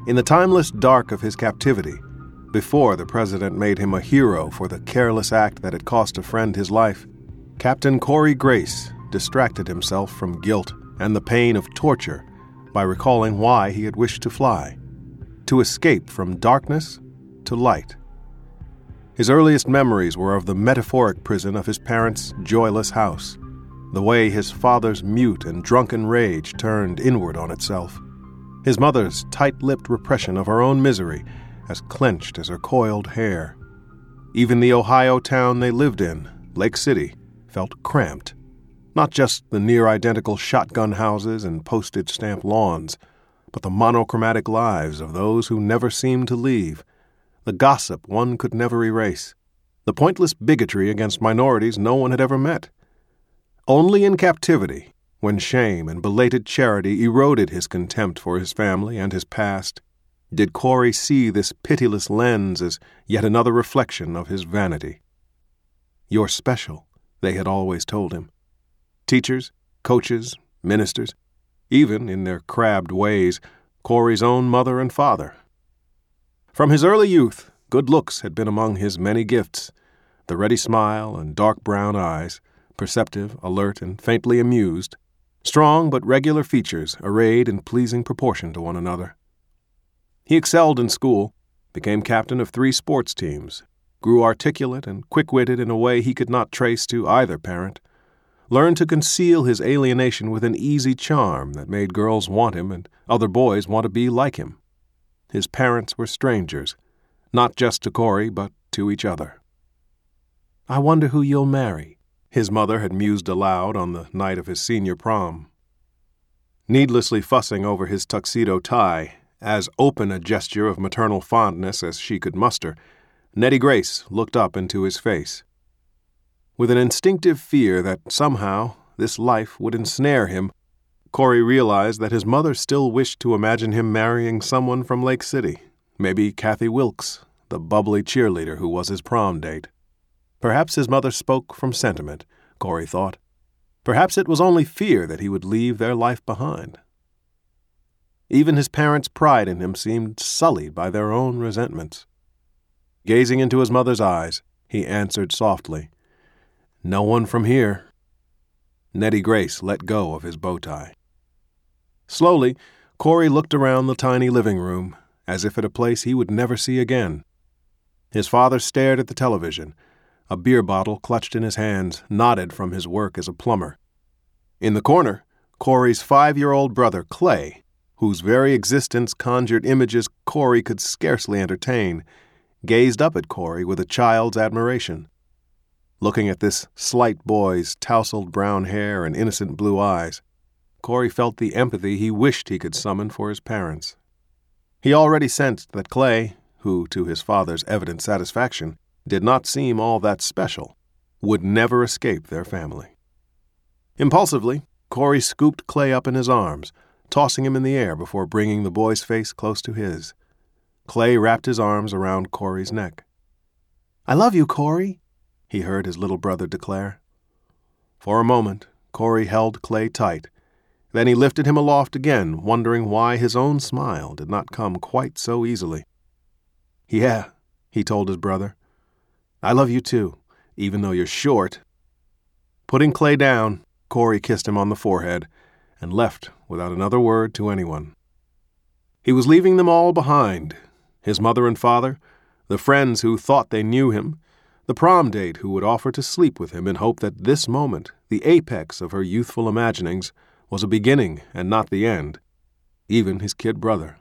In the timeless dark of his captivity, before the president made him a hero for the careless act that had cost a friend his life, Captain Corey Grace distracted himself from guilt and the pain of torture by recalling why he had wished to fly, to escape from darkness to light. His earliest memories were of the metaphoric prison of his parents' joyless house, the way his father's mute and drunken rage turned inward on itself, his mother's tight-lipped repression of her own misery as clenched as her coiled hair. Even the Ohio town they lived in, Lake City, felt cramped. Not just the near-identical shotgun houses and postage-stamp lawns, but the monochromatic lives of those who never seemed to leave, the gossip one could never erase, the pointless bigotry against minorities no one had ever met. Only in captivity, when shame and belated charity eroded his contempt for his family and his past, did Corey see this pitiless lens as yet another reflection of his vanity. "You're special," they had always told him. Teachers, coaches, ministers, even, in their crabbed ways, Corey's own mother and father. From his early youth, good looks had been among his many gifts, the ready smile and dark brown eyes, perceptive, alert, and faintly amused, strong but regular features arrayed in pleasing proportion to one another. He excelled in school, became captain of 3 sports teams, grew articulate and quick-witted in a way he could not trace to either parent, learned to conceal his alienation with an easy charm that made girls want him and other boys want to be like him. His parents were strangers, not just to Corey, but to each other. "I wonder who you'll marry," his mother had mused aloud on the night of his senior prom. Needlessly fussing over his tuxedo tie, as open a gesture of maternal fondness as she could muster, Nettie Grace looked up into his face. With an instinctive fear that somehow this life would ensnare him, Corey realized that his mother still wished to imagine him marrying someone from Lake City, maybe Kathy Wilkes, the bubbly cheerleader who was his prom date. Perhaps his mother spoke from sentiment, Corey thought. Perhaps it was only fear that he would leave their life behind. Even his parents' pride in him seemed sullied by their own resentments. Gazing into his mother's eyes, he answered softly, "No one from here." Nettie Grace let go of his bow tie. Slowly, Corey looked around the tiny living room, as if at a place he would never see again. His father stared at the television, a beer bottle clutched in his hands, knotted from his work as a plumber. In the corner, Corey's 5-year-old brother, Clay, whose very existence conjured images Corey could scarcely entertain, gazed up at Corey with a child's admiration. Looking at this slight boy's tousled brown hair and innocent blue eyes, Corey felt the empathy he wished he could summon for his parents. He already sensed that Clay, who, to his father's evident satisfaction, did not seem all that special, would never escape their family. Impulsively, Corey scooped Clay up in his arms, tossing him in the air before bringing the boy's face close to his. Clay wrapped his arms around Corey's neck. "I love you, Corey," he heard his little brother declare. For a moment, Corey held Clay tight. Then he lifted him aloft again, wondering why his own smile did not come quite so easily. "Yeah," he told his brother. "I love you too, even though you're short." Putting Clay down, Corey kissed him on the forehead and left without another word to anyone. He was leaving them all behind, his mother and father, the friends who thought they knew him, the prom date who would offer to sleep with him in hope that this moment, the apex of her youthful imaginings, was a beginning and not the end, even his kid brother.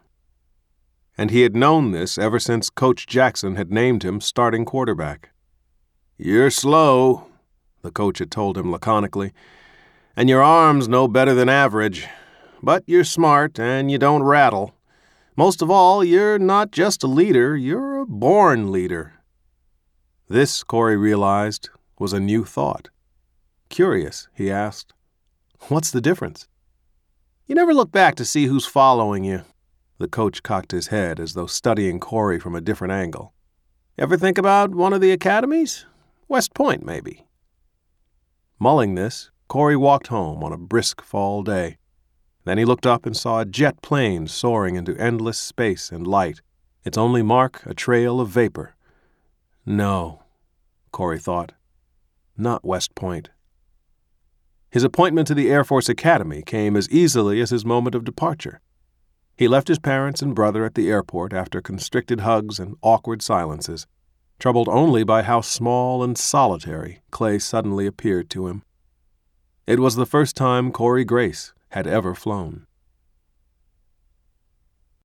And he had known this ever since Coach Jackson had named him starting quarterback. "You're slow," the coach had told him laconically, "and your arm's no better than average, but you're smart and you don't rattle. Most of all, you're not just a leader, you're a born leader." This, Corey realized, was a new thought. Curious, he asked, "What's the difference?" "You never look back to see who's following you." The coach cocked his head as though studying Corey from a different angle. "Ever think about one of the academies? West Point, maybe." Mulling this, Corey walked home on a brisk fall day. Then he looked up and saw a jet plane soaring into endless space and light, its only mark a trail of vapor. No, Corey thought. Not West Point. His appointment to the Air Force Academy came as easily as his moment of departure. He left his parents and brother at the airport after constricted hugs and awkward silences, troubled only by how small and solitary Clay suddenly appeared to him. It was the first time Corey Grace had ever flown.